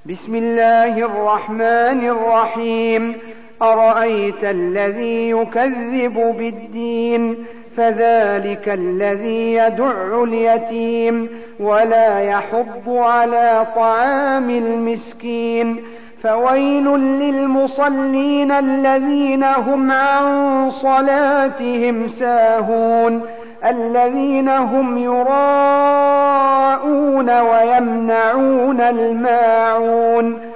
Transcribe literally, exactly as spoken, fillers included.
بسم الله الرحمن الرحيم أرأيت الذي يكذب بالدين فذلك الذي يدع اليتيم ولا يحض على طعام المسكين فويل للمصلين الذين هم عن صلاتهم ساهون الذين هم يراءون ويمنعون الماعون